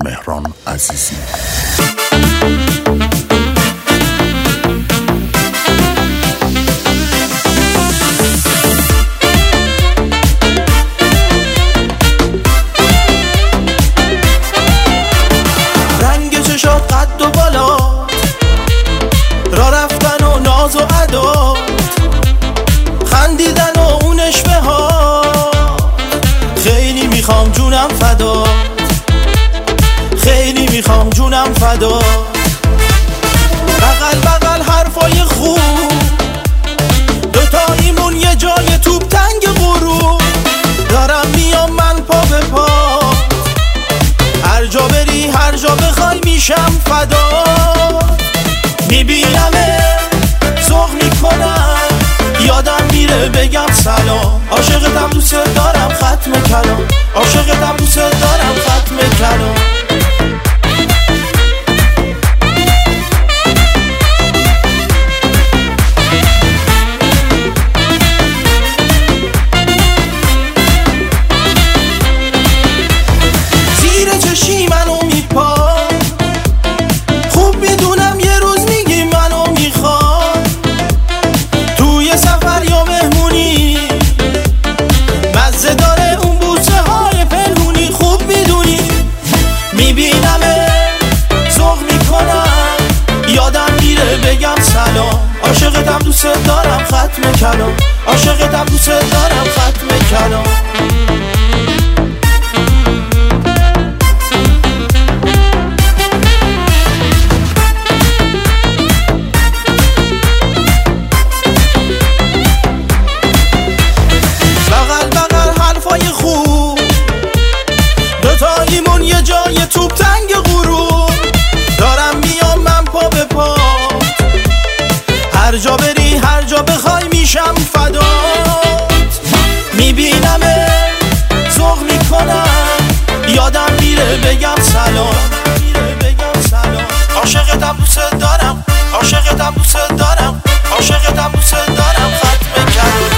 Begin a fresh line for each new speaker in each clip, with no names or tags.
مهران عزیزی.
رنگ چشات قد و بالا، را رفتن و ناز و عدات، خندیدن و اون اشوه ها، خیلی میخوام جونم فدا، خیلی میخوام جونم فدا. بغل بغل حرفای خوب، دوتاییمون یه جای توپ تنگ غروب، دارم میام من پا به پا، هر جا بری هر جا بخوای میشم فدا. میبینمه ذوق میکنم، یادم میره بگم سلام، عاشقتم دوست دارم ختم کلام، عاشقتم دوست دارم ختم کلام. عاشقتم دوست دارم ختم کلام، عاشقتم دوست دارم ختم کلام. بغل بغل حرفای خوب، دوتاییمون یه جای توپ تنگ غروب، دارم میام من پا به پا، هر جا بری هر جا بخوای میشم فدات. میبینمه ذوق میکنم، یادم میره بگم سلام، عاشقتم دوست دارم، عاشقتم دوست دارم، عاشقتم دوست دارم ختم کلام.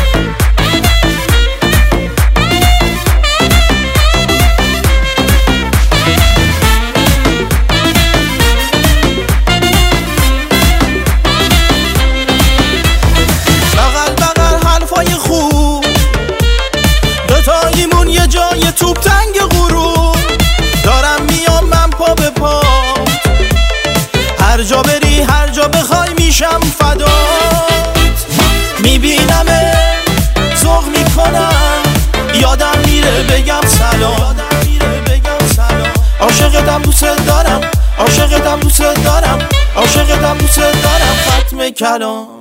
دوتاییمون یه جای توپ تنگ غروب، دارم میام من پا به پا، هر جا بری هر جا بخوای میشم فدات. میبینمه ذوق میکنم، یادم میره بگم سلام، عاشقتم دوست دارم، عاشقتم دوست دارم، عاشقتم دوست دارم ختم کلام.